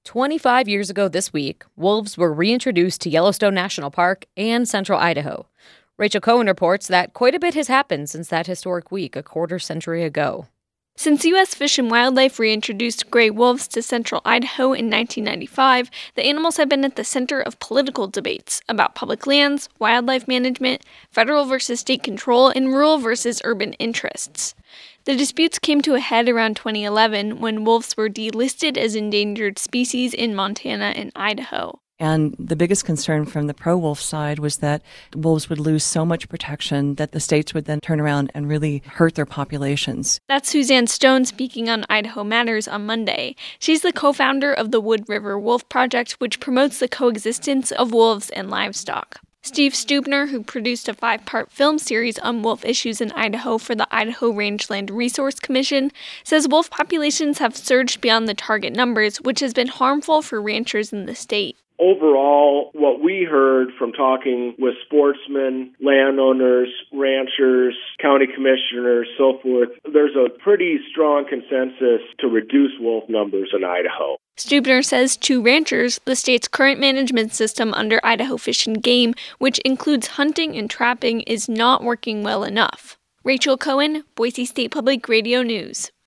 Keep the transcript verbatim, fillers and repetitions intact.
twenty-five years ago this week, wolves were reintroduced to Yellowstone National Park and central Idaho. Rachel Cohen reports that quite a bit has happened since that historic week a quarter century ago. Since U S Fish and Wildlife reintroduced gray wolves to central Idaho in nineteen ninety-five, the animals have been at the center of political debates about public lands, wildlife management, federal versus state control, and rural versus urban interests. The disputes came to a head around twenty eleven when wolves were delisted as endangered species in Montana and Idaho. And the biggest concern from the pro-wolf side was that wolves would lose so much protection that the states would then turn around and really hurt their populations. That's Suzanne Stone speaking on Idaho Matters on Monday. She's the co-founder of the Wood River Wolf Project, which promotes the coexistence of wolves and livestock. Steve Stubner, who produced a five-part film series on wolf issues in Idaho for the Idaho Rangeland Resource Commission, says wolf populations have surged beyond the target numbers, which has been harmful for ranchers in the state. Overall, what we heard from talking with sportsmen, landowners, ranchers, county commissioners, so forth, there's a pretty strong consensus to reduce wolf numbers in Idaho. Stubner says to ranchers, the state's current management system under Idaho Fish and Game, which includes hunting and trapping, is not working well enough. Rachel Cohen, Boise State Public Radio News.